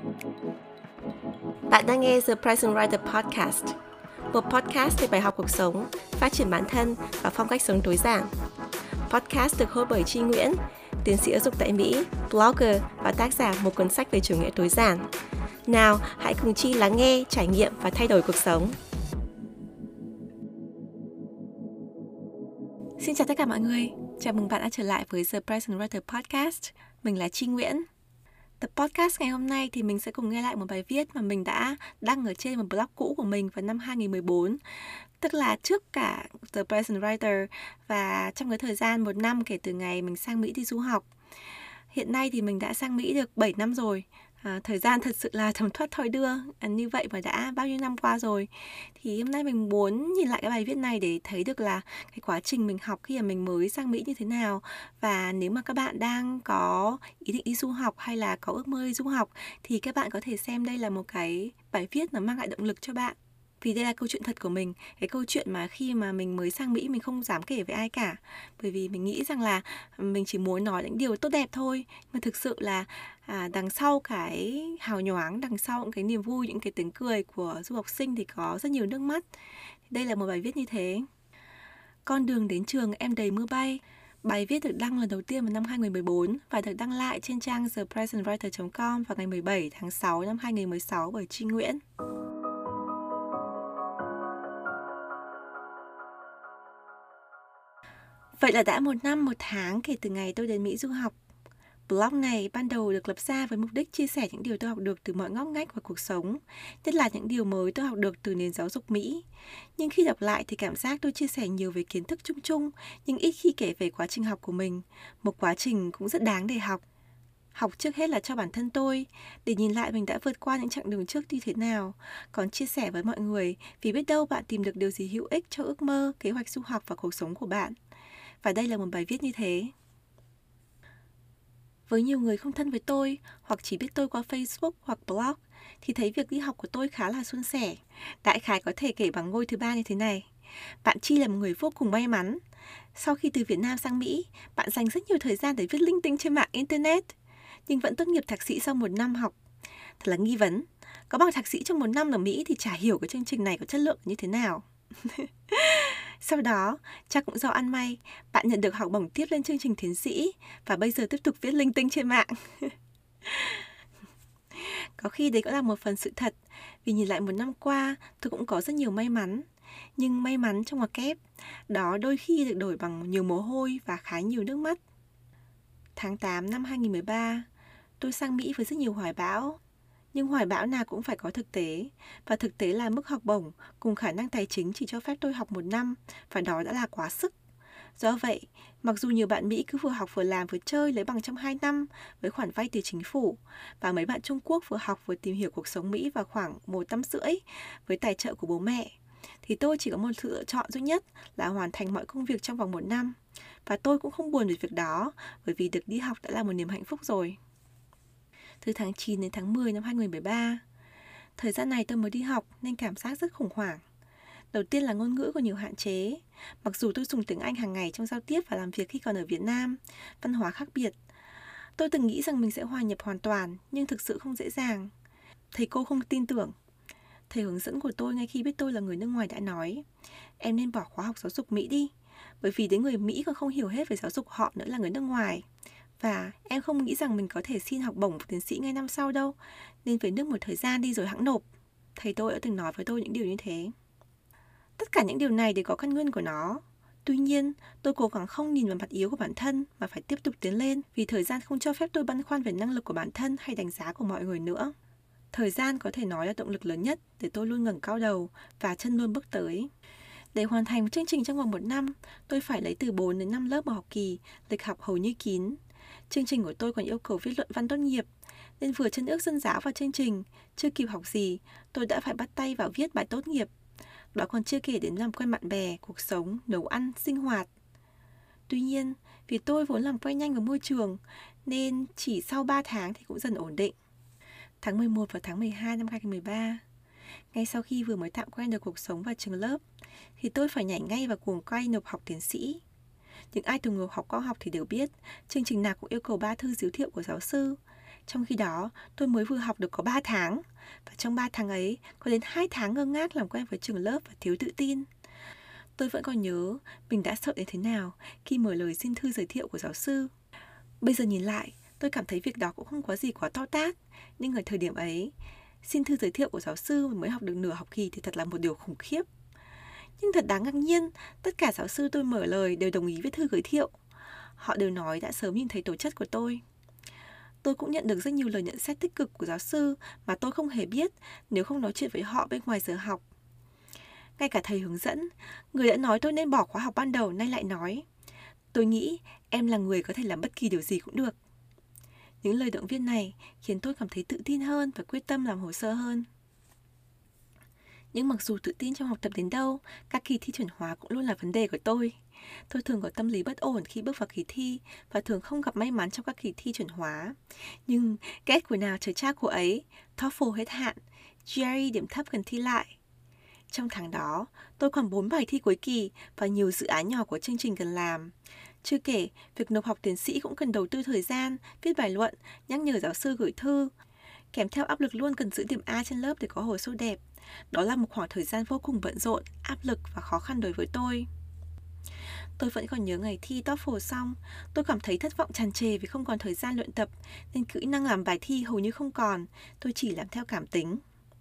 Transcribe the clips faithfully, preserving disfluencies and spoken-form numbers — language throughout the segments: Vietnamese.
Bạn đang nghe The Present Writer Podcast, một podcast về bài học cuộc sống, phát triển bản thân và phong cách sống tối giản. Podcast được host bởi Tri Nguyễn, tiến sĩ giáo dục tại Mỹ, blogger và tác giả một cuốn sách về chủ nghĩa tối giản. Nào, hãy cùng Tri lắng nghe, trải nghiệm và thay đổi cuộc sống. Xin chào tất cả mọi người, chào mừng bạn đã trở lại với The Present Writer Podcast. Mình là Tri Nguyễn. Tập podcast ngày hôm nay thì mình sẽ cùng nghe lại một bài viết mà mình đã đăng ở trên một blog cũ của mình vào năm hai không một bốn. Tức là trước cả The Present Writer và trong cái thời gian một năm kể từ ngày mình sang Mỹ đi du học. Hiện nay thì mình đã sang Mỹ được bảy năm rồi. À, thời gian thật sự là thấm thoát thoi đưa, à, như vậy mà đã bao nhiêu năm qua rồi. Thì hôm nay mình muốn nhìn lại cái bài viết này để thấy được là cái quá trình mình học khi mà mình mới sang Mỹ như thế nào. Và nếu mà các bạn đang có ý định đi du học hay là có ước mơ đi du học thì các bạn có thể xem đây là một cái bài viết nó mang lại động lực cho bạn. Vì đây là câu chuyện thật của mình, cái câu chuyện mà khi mà mình mới sang Mỹ mình không dám kể với ai cả. Bởi vì mình nghĩ rằng là mình chỉ muốn nói những điều tốt đẹp thôi. Nhưng thực sự là à, đằng sau cái hào nhoáng, đằng sau những cái niềm vui, những cái tiếng cười của du học sinh thì có rất nhiều nước mắt. Đây là một bài viết như thế. Con đường đến trường em đầy mưa bay. Bài viết được đăng lần đầu tiên vào năm hai không một bốn và được đăng lại trên trang the present writer chấm com vào ngày mười bảy tháng sáu năm hai không một sáu bởi Tri Nguyễn. Vậy là đã một năm một tháng kể từ ngày tôi đến Mỹ du học. Blog này ban đầu được lập ra với mục đích chia sẻ những điều tôi học được từ mọi ngóc ngách của cuộc sống, nhất là những điều mới tôi học được từ nền giáo dục Mỹ. Nhưng khi đọc lại thì cảm giác tôi chia sẻ nhiều về kiến thức chung chung, nhưng ít khi kể về quá trình học của mình, một quá trình cũng rất đáng để học. Học trước hết là cho bản thân tôi, để nhìn lại mình đã vượt qua những chặng đường trước như thế nào, còn chia sẻ với mọi người vì biết đâu bạn tìm được điều gì hữu ích cho ước mơ, kế hoạch du học và cuộc sống của bạn. Và đây là một bài viết như thế. Với nhiều người không thân với tôi, hoặc chỉ biết tôi qua Facebook hoặc blog, thì thấy việc đi học của tôi khá là suôn sẻ. Đại khái có thể kể bằng ngôi thứ ba như thế này. Bạn Chi là một người vô cùng may mắn. Sau khi từ Việt Nam sang Mỹ, bạn dành rất nhiều thời gian để viết linh tinh trên mạng Internet, nhưng vẫn tốt nghiệp thạc sĩ sau một năm học. Thật là nghi vấn. Có bằng thạc sĩ trong một năm ở Mỹ thì chả hiểu cái chương trình này có chất lượng như thế nào. Sau đó, chắc cũng do ăn may, bạn nhận được học bổng tiếp lên chương trình tiến sĩ và bây giờ tiếp tục viết linh tinh trên mạng. Có khi đấy cũng là một phần sự thật, vì nhìn lại một năm qua, tôi cũng có rất nhiều may mắn. Nhưng may mắn trong ngoặc kép, đó đôi khi được đổi bằng nhiều mồ hôi và khá nhiều nước mắt. Tháng tám năm hai không một ba, tôi sang Mỹ với rất nhiều hoài bão. Nhưng hoài bão nào cũng phải có thực tế, và thực tế là mức học bổng cùng khả năng tài chính chỉ cho phép tôi học một năm, và đó đã là quá sức. Do vậy, mặc dù nhiều bạn Mỹ cứ vừa học vừa làm vừa chơi lấy bằng trong hai năm với khoản vay từ chính phủ, và mấy bạn Trung Quốc vừa học vừa tìm hiểu cuộc sống Mỹ vào khoảng một năm rưỡi với tài trợ của bố mẹ, thì tôi chỉ có một sự lựa chọn duy nhất là hoàn thành mọi công việc trong vòng một năm. Và tôi cũng không buồn về việc đó, bởi vì được đi học đã là một niềm hạnh phúc rồi. Từ tháng chín đến tháng mười năm hai không một ba. Thời gian này tôi mới đi học nên cảm giác rất khủng hoảng. Đầu tiên là ngôn ngữ có nhiều hạn chế. Mặc dù tôi dùng tiếng Anh hàng ngày trong giao tiếp và làm việc khi còn ở Việt Nam, văn hóa khác biệt. Tôi từng nghĩ rằng mình sẽ hòa nhập hoàn toàn, nhưng thực sự không dễ dàng. Thầy cô không tin tưởng. Thầy hướng dẫn của tôi ngay khi biết tôi là người nước ngoài đã nói: em nên bỏ khóa học giáo dục Mỹ đi, bởi vì đến người Mỹ còn không hiểu hết về giáo dục họ nữa là người nước ngoài. Và em không nghĩ rằng mình có thể xin học bổng tiến sĩ ngay năm sau đâu, nên về nước một thời gian đi rồi hẵng nộp. Thầy tôi đã từng nói với tôi những điều như thế. Tất cả những điều này đều có căn nguyên của nó. Tuy nhiên, tôi cố gắng không nhìn vào mặt yếu của bản thân mà phải tiếp tục tiến lên, vì thời gian không cho phép tôi băn khoăn về năng lực của bản thân hay đánh giá của mọi người nữa. Thời gian có thể nói là động lực lớn nhất để tôi luôn ngẩng cao đầu và chân luôn bước tới. Để hoàn thành một chương trình trong vòng một năm, tôi phải lấy từ bốn đến năm lớp một học kỳ, lịch học hầu như kín. Chương trình của tôi còn yêu cầu viết luận văn tốt nghiệp, nên vừa chân ước dân giáo vào chương trình, chưa kịp học gì, tôi đã phải bắt tay vào viết bài tốt nghiệp. Đó còn chưa kể đến làm quen bạn bè, cuộc sống, nấu ăn, sinh hoạt. Tuy nhiên, vì tôi vốn làm quen nhanh với môi trường, nên chỉ sau ba tháng thì cũng dần ổn định. Tháng mười một và tháng mười hai năm hai không một ba, ngay sau khi vừa mới tạm quen được cuộc sống và trường lớp, thì tôi phải nhảy ngay vào cuồng quay nộp học tiến sĩ. Những ai từng nộp học cao học thì đều biết, chương trình nào cũng yêu cầu ba thư giới thiệu của giáo sư. Trong khi đó, tôi mới vừa học được có ba tháng. Và trong ba tháng ấy, có đến hai tháng ngơ ngác làm quen với trường lớp và thiếu tự tin. Tôi vẫn còn nhớ mình đã sợ đến thế nào khi mở lời xin thư giới thiệu của giáo sư. Bây giờ nhìn lại, tôi cảm thấy việc đó cũng không có gì quá to tát. Nhưng ở thời điểm ấy, xin thư giới thiệu của giáo sư mới học được nửa học kỳ thì thật là một điều khủng khiếp. Nhưng thật đáng ngạc nhiên, tất cả giáo sư tôi mở lời đều đồng ý với thư giới thiệu. Họ đều nói đã sớm nhìn thấy tố chất của tôi. Tôi cũng nhận được rất nhiều lời nhận xét tích cực của giáo sư mà tôi không hề biết nếu không nói chuyện với họ bên ngoài giờ học. Ngay cả thầy hướng dẫn, người đã nói tôi nên bỏ khóa học ban đầu nay lại nói: tôi nghĩ em là người có thể làm bất kỳ điều gì cũng được. Những lời động viên này khiến tôi cảm thấy tự tin hơn và quyết tâm làm hồ sơ hơn. Nhưng mặc dù tự tin trong học tập đến đâu, các kỳ thi chuẩn hóa cũng luôn là vấn đề của tôi. Tôi thường có tâm lý bất ổn khi bước vào kỳ thi và thường không gặp may mắn trong các kỳ thi chuẩn hóa. Nhưng kết của nào trời trao của ấy, TOEFL hết hạn, giê rờ e điểm thấp cần thi lại. Trong tháng đó, tôi còn bốn bài thi cuối kỳ và nhiều dự án nhỏ của chương trình cần làm. Chưa kể, việc nộp học tiến sĩ cũng cần đầu tư thời gian, viết bài luận, nhắc nhở giáo sư gửi thư. Kèm theo áp lực luôn cần giữ điểm A trên lớp để có hồ sơ đẹp. Đó là một khoảng thời gian vô cùng bận rộn, áp lực và khó khăn đối với tôi. Tôi vẫn còn nhớ ngày thi TOEFL xong, tôi cảm thấy thất vọng tràn trề vì không còn thời gian luyện tập, nên kỹ năng làm bài thi hầu như không còn, tôi chỉ làm theo cảm tính.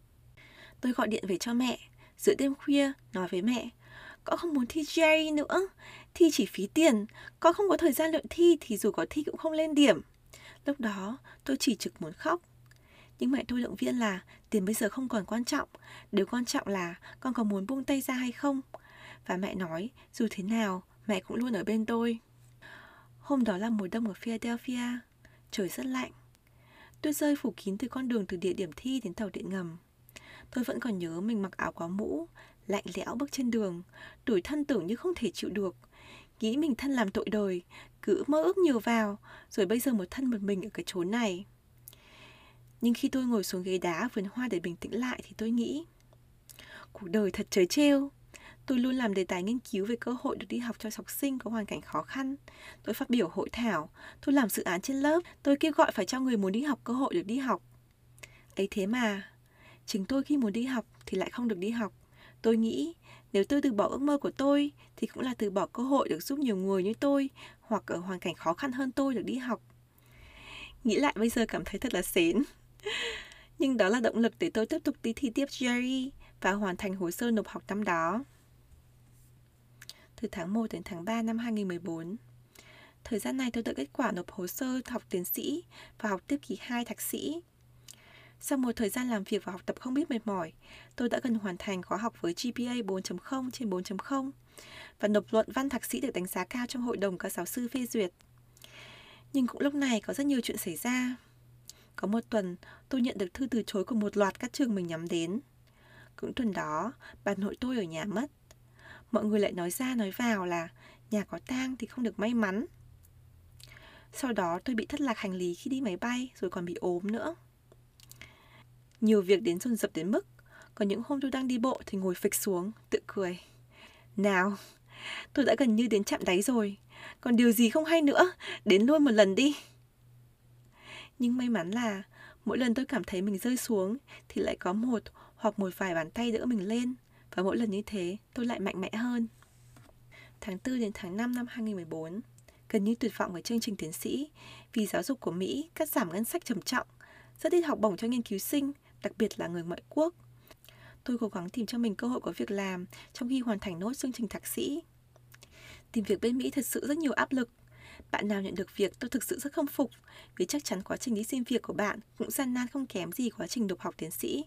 Tôi gọi điện về cho mẹ, giữa đêm khuya, nói với mẹ: con không muốn thi giê rờ e nữa, thi chỉ phí tiền, con không có thời gian luyện thi thì dù có thi cũng không lên điểm. Lúc đó, tôi chỉ trực muốn khóc. Nhưng mẹ tôi động viên là tiền bây giờ không còn quan trọng, điều quan trọng là con có muốn buông tay ra hay không. Và mẹ nói dù thế nào, mẹ cũng luôn ở bên tôi. Hôm đó là mùa đông ở Philadelphia, trời rất lạnh. Tuyết rơi phủ kín từ con đường từ địa điểm thi đến tàu điện ngầm. Tôi vẫn còn nhớ mình mặc áo có mũ, lạnh lẽo bước trên đường, tủi thân tưởng như không thể chịu được. Nghĩ mình thân làm tội đời, cứ mơ ước nhiều vào, rồi bây giờ một thân một mình ở cái chốn này. Nhưng khi tôi ngồi xuống ghế đá vườn hoa để bình tĩnh lại thì tôi nghĩ cuộc đời thật trớ trêu. Tôi luôn làm đề tài nghiên cứu về cơ hội được đi học cho học sinh có hoàn cảnh khó khăn. Tôi phát biểu hội thảo, tôi làm dự án trên lớp, tôi kêu gọi phải cho người muốn đi học cơ hội được đi học. Ấy thế mà, chính tôi khi muốn đi học thì lại không được đi học. Tôi nghĩ nếu tôi từ bỏ ước mơ của tôi thì cũng là từ bỏ cơ hội được giúp nhiều người như tôi hoặc ở hoàn cảnh khó khăn hơn tôi được đi học. Nghĩ lại bây giờ cảm thấy thật là sến. Nhưng đó là động lực để tôi tiếp tục đi thi tiếp giê rờ e và hoàn thành hồ sơ nộp học năm đó. Từ tháng một đến tháng ba năm hai nghìn không trăm mười bốn. Thời gian này tôi đợi kết quả nộp hồ sơ học tiến sĩ và học tiếp kỳ hai thạc sĩ. Sau một thời gian làm việc và học tập không biết mệt mỏi, tôi đã gần hoàn thành khóa học với giê pê a bốn chấm không trên bốn chấm không và nộp luận văn thạc sĩ được đánh giá cao trong hội đồng các giáo sư phê duyệt. Nhưng cũng lúc này có rất nhiều chuyện xảy ra. Có một tuần, tôi nhận được thư từ chối của một loạt các trường mình nhắm đến. Cũng tuần đó, bà nội tôi ở nhà mất. Mọi người lại nói ra nói vào là nhà có tang thì không được may mắn. Sau đó tôi bị thất lạc hành lý khi đi máy bay rồi còn bị ốm nữa. Nhiều việc đến dồn dập đến mức có những hôm tôi đang đi bộ thì ngồi phịch xuống, tự cười. Nào, tôi đã gần như đến chạm đáy rồi, còn điều gì không hay nữa, đến luôn một lần đi. Nhưng may mắn là mỗi lần tôi cảm thấy mình rơi xuống thì lại có một hoặc một vài bàn tay đỡ mình lên, và mỗi lần như thế tôi lại mạnh mẽ hơn. Tháng tư đến tháng năm năm hai nghìn không trăm mười bốn, gần như tuyệt vọng với chương trình tiến sĩ vì giáo dục của Mỹ cắt giảm ngân sách trầm trọng, rất ít học bổng cho nghiên cứu sinh, đặc biệt là người ngoại quốc. Tôi cố gắng tìm cho mình cơ hội có việc làm trong khi hoàn thành nốt chương trình thạc sĩ. Tìm việc bên Mỹ thật sự rất nhiều áp lực. Bạn nào nhận được việc tôi thực sự rất khâm phục, vì chắc chắn quá trình đi xin việc của bạn cũng gian nan không kém gì quá trình nộp học tiến sĩ.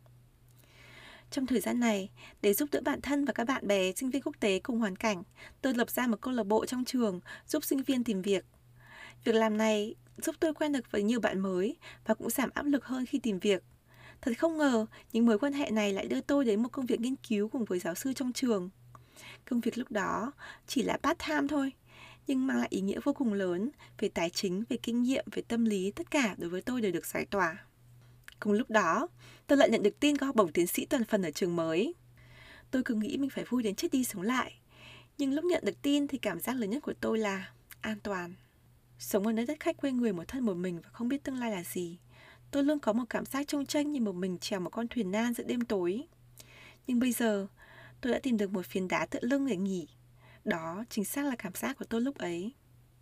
Trong thời gian này, để giúp đỡ bản thân và các bạn bè sinh viên quốc tế cùng hoàn cảnh, tôi lập ra một câu lạc bộ trong trường giúp sinh viên tìm việc. Việc làm này giúp tôi quen được với nhiều bạn mới và cũng giảm áp lực hơn khi tìm việc. Thật không ngờ, những mối quan hệ này lại đưa tôi đến một công việc nghiên cứu cùng với giáo sư trong trường. Công việc lúc đó chỉ là part-time thôi, nhưng mang lại ý nghĩa vô cùng lớn về tài chính, về kinh nghiệm, về tâm lý, tất cả đối với tôi đều được giải tỏa. Cùng lúc đó, tôi lại nhận được tin có học bổng tiến sĩ toàn phần ở trường mới. Tôi cứ nghĩ mình phải vui đến chết đi sống lại. Nhưng lúc nhận được tin thì cảm giác lớn nhất của tôi là an toàn. Sống ở nơi đất khách quê người một thân một mình và không biết tương lai là gì, tôi luôn có một cảm giác chông chênh như một mình chèo một con thuyền nan giữa đêm tối. Nhưng bây giờ, tôi đã tìm được một phiến đá tựa lưng để nghỉ. Đó chính xác là cảm giác của tôi lúc ấy.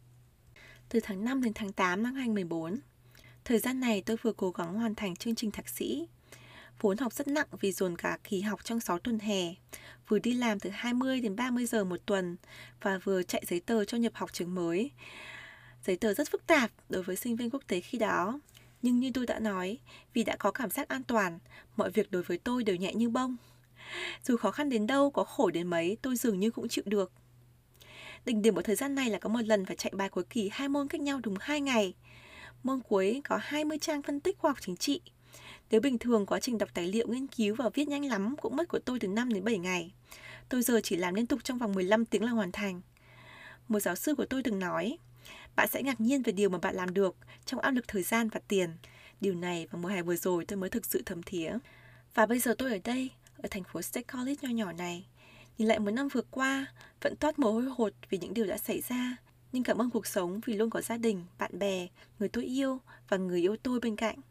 Từ tháng năm đến tháng tám năm hai không một bốn, thời gian này tôi vừa cố gắng hoàn thành chương trình thạc sĩ. Vốn học rất nặng vì dồn cả kỳ học trong sáu tuần hè, vừa đi làm từ hai mươi đến ba mươi giờ một tuần và vừa chạy giấy tờ cho nhập học trường mới. Giấy tờ rất phức tạp đối với sinh viên quốc tế khi đó. Nhưng như tôi đã nói, vì đã có cảm giác an toàn, mọi việc đối với tôi đều nhẹ như bông. Dù khó khăn đến đâu, có khổ đến mấy, tôi dường như cũng chịu được. Đỉnh điểm của thời gian này là có một lần phải chạy bài cuối kỳ hai môn cách nhau đúng hai ngày. Môn cuối có hai mươi trang phân tích khoa học chính trị. Nếu bình thường quá trình đọc tài liệu, nghiên cứu và viết nhanh lắm cũng mất của tôi từ năm đến bảy ngày. Tôi giờ chỉ làm liên tục trong vòng mười lăm tiếng là hoàn thành. Một giáo sư của tôi từng nói, bạn sẽ ngạc nhiên về điều mà bạn làm được trong áp lực thời gian và tiền. Điều này vào mùa hè vừa rồi tôi mới thực sự thấm thía. Và bây giờ tôi ở đây, ở thành phố State College nho nhỏ này. Nhìn lại một năm vừa qua, vẫn toát mồ hôi hột vì những điều đã xảy ra. Nhưng cảm ơn cuộc sống vì luôn có gia đình, bạn bè, người tôi yêu và người yêu tôi bên cạnh.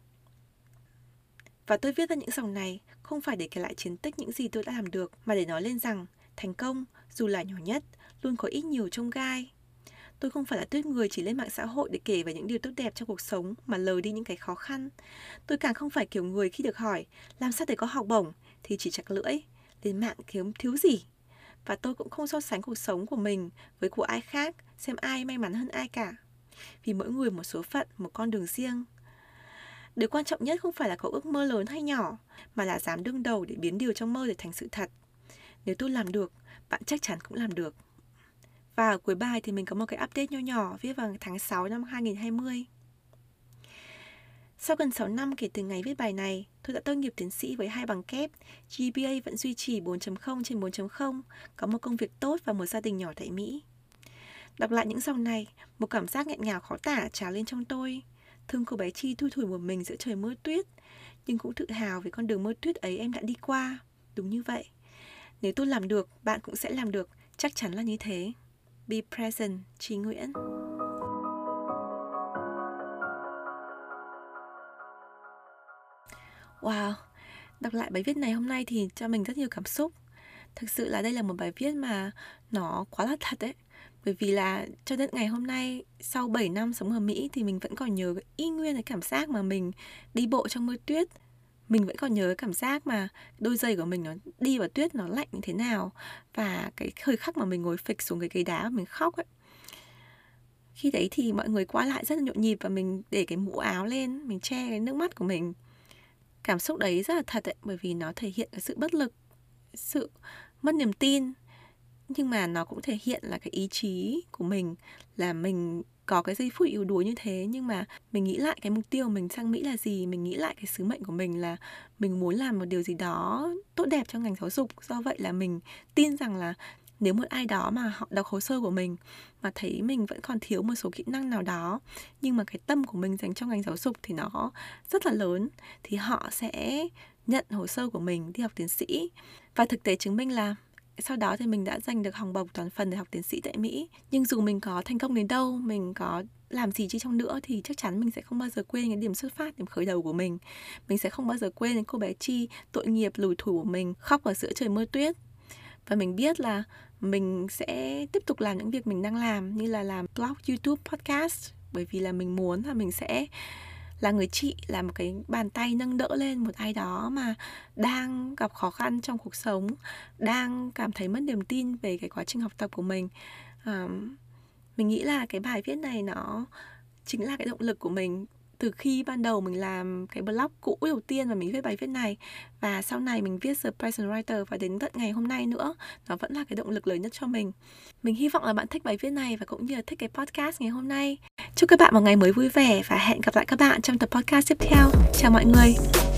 Và tôi viết ra những dòng này không phải để kể lại chiến tích những gì tôi đã làm được, mà để nói lên rằng thành công, dù là nhỏ nhất, luôn có ít nhiều chông gai. Tôi không phải là tuýp người chỉ lên mạng xã hội để kể về những điều tốt đẹp trong cuộc sống mà lờ đi những cái khó khăn. Tôi càng không phải kiểu người khi được hỏi làm sao để có học bổng thì chỉ chặt lưỡi, lên mạng kiếm thiếu gì. Và tôi cũng không so sánh cuộc sống của mình với của ai khác, xem ai may mắn hơn ai cả. Vì mỗi người một số phận, một con đường riêng. Điều quan trọng nhất không phải là có ước mơ lớn hay nhỏ, mà là dám đương đầu để biến điều trong mơ để thành sự thật. Nếu tôi làm được, bạn chắc chắn cũng làm được. Và ở cuối bài thì mình có một cái update nho nhỏ viết vào tháng sáu năm hai không hai không. Sau gần sáu năm kể từ ngày viết bài này, tôi đã tốt nghiệp tiến sĩ với hai bằng kép, G P A vẫn duy trì bốn chấm không trên bốn chấm không, có một công việc tốt và một gia đình nhỏ tại Mỹ. Đọc lại những dòng này, một cảm giác nghẹn ngào khó tả trào lên trong tôi. Thương cô bé Chi thui thủi một mình giữa trời mưa tuyết, nhưng cũng tự hào vì con đường mưa tuyết ấy em đã đi qua. Đúng như vậy. Nếu tôi làm được, bạn cũng sẽ làm được, chắc chắn là như thế. Be present, Chi Nguyễn. Wow, đọc lại bài viết này hôm nay thì cho mình rất nhiều cảm xúc. Thực sự là đây là một bài viết mà nó quá là thật ấy. Bởi vì là cho đến ngày hôm nay, sau bảy năm sống ở Mỹ thì mình vẫn còn nhớ y nguyên cái cảm giác mà mình đi bộ trong mưa tuyết. Mình vẫn còn nhớ cái cảm giác mà đôi giày của mình nó đi vào tuyết nó lạnh như thế nào. Và cái thời khắc mà mình ngồi phịch xuống cái ghế đá và mình khóc ấy. Khi đấy thì mọi người qua lại rất là nhộn nhịp và mình để cái mũ áo lên, mình che cái nước mắt của mình. Cảm xúc đấy rất là thật ấy, bởi vì nó thể hiện cái sự bất lực, sự mất niềm tin. Nhưng mà nó cũng thể hiện là cái ý chí của mình, là mình có cái giây phút yếu đuối như thế. Nhưng mà mình nghĩ lại cái mục tiêu của mình sang Mỹ là gì, mình nghĩ lại cái sứ mệnh của mình là mình muốn làm một điều gì đó tốt đẹp cho ngành giáo dục. Do vậy là mình tin rằng là nếu một ai đó mà họ đọc hồ sơ của mình mà thấy mình vẫn còn thiếu một số kỹ năng nào đó, nhưng mà cái tâm của mình dành cho ngành giáo dục thì nó rất là lớn, thì họ sẽ nhận hồ sơ của mình đi học tiến sĩ. Và thực tế chứng minh là sau đó thì mình đã giành được học bổng toàn phần để học tiến sĩ tại Mỹ. Nhưng dù mình có thành công đến đâu, mình có làm gì chi chăng nữa thì chắc chắn mình sẽ không bao giờ quên cái điểm xuất phát, điểm khởi đầu của mình. Mình sẽ không bao giờ quên đến cô bé Chi tội nghiệp lủi thủi của mình khóc ở giữa trời mưa tuyết. Và mình biết là mình sẽ tiếp tục làm những việc mình đang làm, như là làm blog, YouTube, podcast. Bởi vì là mình muốn là mình sẽ là người chị, là một cái bàn tay nâng đỡ lên một ai đó mà đang gặp khó khăn trong cuộc sống, đang cảm thấy mất niềm tin về cái quá trình học tập của mình. à, Mình nghĩ là cái bài viết này nó chính là cái động lực của mình từ khi ban đầu mình làm cái blog cũ đầu tiên và mình viết bài viết này, và sau này mình viết The Present Writer, và đến tận ngày hôm nay nữa nó vẫn là cái động lực lớn nhất cho mình. Mình hy vọng là bạn thích bài viết này và cũng như là thích cái podcast ngày hôm nay. Chúc các bạn một ngày mới vui vẻ và hẹn gặp lại các bạn trong tập podcast tiếp theo. Chào mọi người.